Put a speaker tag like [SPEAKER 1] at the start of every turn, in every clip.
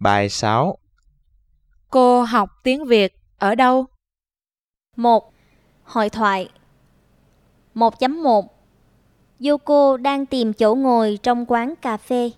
[SPEAKER 1] Bài 6.
[SPEAKER 2] Cô học tiếng Việt ở đâu?
[SPEAKER 3] 1. Hội thoại. 1.1 Yoko đang tìm chỗ ngồi trong quán cà phê.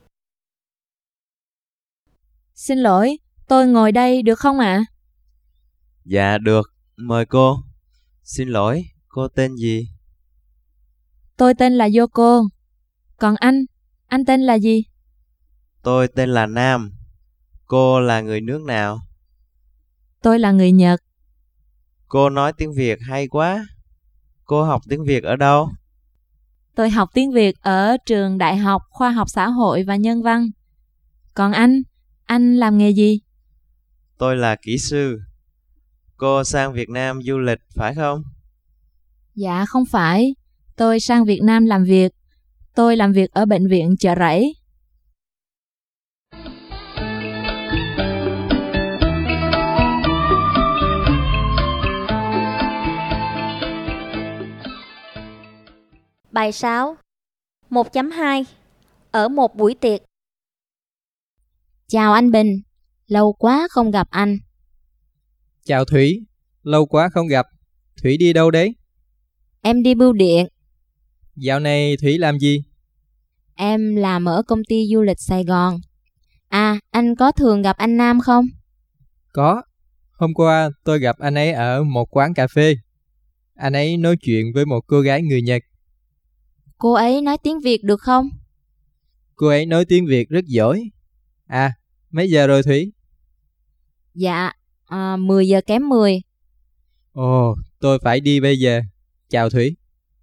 [SPEAKER 2] Xin lỗi, tôi ngồi đây được không ạ?
[SPEAKER 1] Dạ được, mời cô. Xin lỗi, cô tên gì?
[SPEAKER 2] Tôi tên là Yoko. Còn anh tên là gì?
[SPEAKER 1] Tôi tên là Nam. Cô là người nước nào?
[SPEAKER 2] Tôi là người Nhật.
[SPEAKER 1] Cô nói tiếng Việt hay quá. Cô học tiếng Việt ở đâu?
[SPEAKER 2] Tôi học tiếng Việt ở trường Đại học Khoa học Xã hội và Nhân văn. Còn anh làm nghề gì?
[SPEAKER 1] Tôi là kỹ sư. Cô sang Việt Nam du lịch phải không?
[SPEAKER 2] Dạ không phải. Tôi sang Việt Nam làm việc. Tôi làm việc ở bệnh viện Chợ Rẫy.
[SPEAKER 3] Bài 6. 1.2 Ở một buổi tiệc.
[SPEAKER 4] Chào anh Bình, lâu quá không gặp anh.
[SPEAKER 5] Chào Thủy, lâu quá không gặp. Thủy đi đâu đấy?
[SPEAKER 4] Em đi bưu điện.
[SPEAKER 5] Dạo này Thủy làm gì?
[SPEAKER 4] Em làm ở công ty du lịch Sài Gòn. À, anh có thường gặp anh Nam không?
[SPEAKER 5] Có, hôm qua tôi gặp anh ấy ở một quán cà phê. Anh ấy nói chuyện với một cô gái người Nhật.
[SPEAKER 4] Cô ấy nói tiếng Việt được không?
[SPEAKER 5] Cô ấy nói tiếng Việt rất giỏi. À, mấy giờ rồi Thủy?
[SPEAKER 4] Dạ, 10 giờ kém 10.
[SPEAKER 5] Ồ, tôi phải đi bây giờ. Chào Thủy.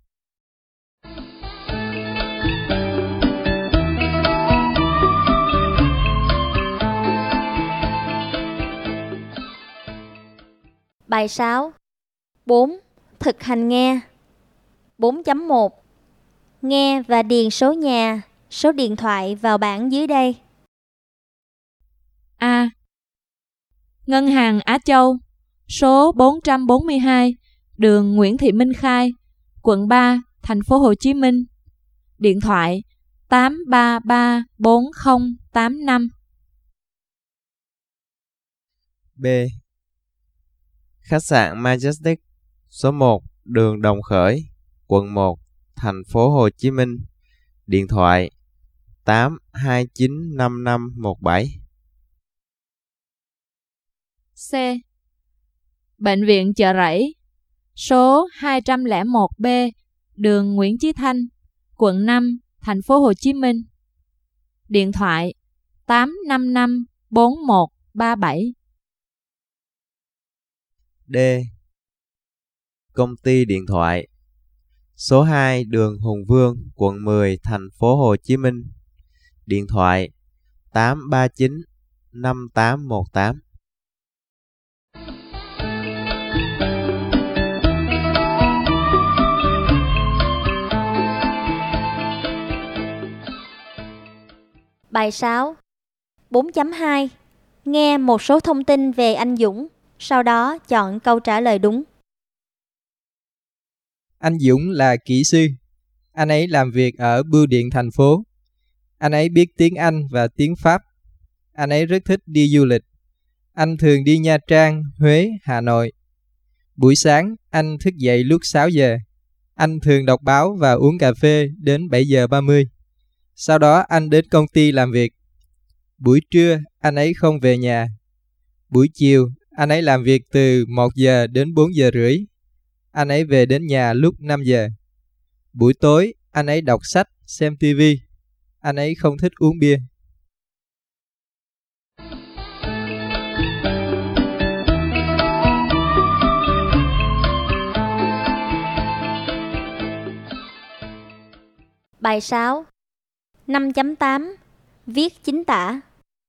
[SPEAKER 3] Bài 6. 4. Thực hành nghe. 4.1 Nghe và điền số nhà, số điện thoại vào bảng dưới đây.
[SPEAKER 2] A. Ngân hàng Á Châu, số 442, đường Nguyễn Thị Minh Khai, quận 3, thành phố Hồ Chí Minh. Điện thoại 8334085.
[SPEAKER 1] B. Khách sạn Majestic, số 1, đường Đồng Khởi, quận 1, thành phố Hồ Chí Minh. Điện thoại 8295517.
[SPEAKER 2] C. Bệnh viện Chợ Rẫy, số 201B, đường Nguyễn Chí Thanh, quận 5, thành phố Hồ Chí Minh. Điện thoại 8554137.
[SPEAKER 1] D. Công ty điện thoại, số 2, đường Hùng Vương, quận 10, thành phố Hồ Chí Minh. Điện thoại 8395818.
[SPEAKER 3] Bài 6. 4.2 Nghe một số thông tin về anh Dũng, sau đó chọn câu trả lời đúng.
[SPEAKER 5] Anh Dũng là kỹ sư. Anh ấy làm việc ở bưu điện thành phố. Anh ấy biết tiếng Anh và tiếng Pháp. Anh ấy rất thích đi du lịch. Anh thường đi Nha Trang, Huế, Hà Nội. Buổi sáng, anh thức dậy lúc 6 giờ. Anh thường đọc báo và uống cà phê đến 7 giờ 30. Sau đó anh đến công ty làm việc. Buổi trưa, anh ấy không về nhà. Buổi chiều, anh ấy làm việc từ 1 giờ đến 4 giờ rưỡi. Anh ấy về đến nhà lúc 5 giờ. Buổi tối, anh ấy đọc sách, xem TV. Anh ấy không thích uống bia.
[SPEAKER 3] Bài 6. 5.8 Viết chính tả.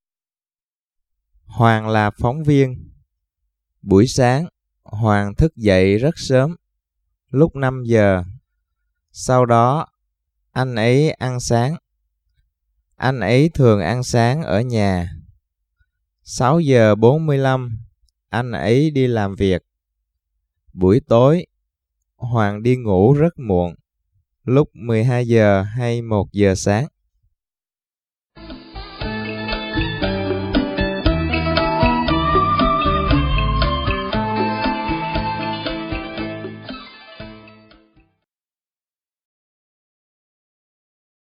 [SPEAKER 1] Hoàng là phóng viên. Buổi sáng, Hoàng thức dậy rất sớm, lúc 5 giờ. Sau đó, anh ấy ăn sáng. Anh ấy thường ăn sáng ở nhà. 6 giờ 45, anh ấy đi làm việc. Buổi tối, Hoàng đi ngủ rất muộn, lúc 12 giờ hay 1 giờ sáng.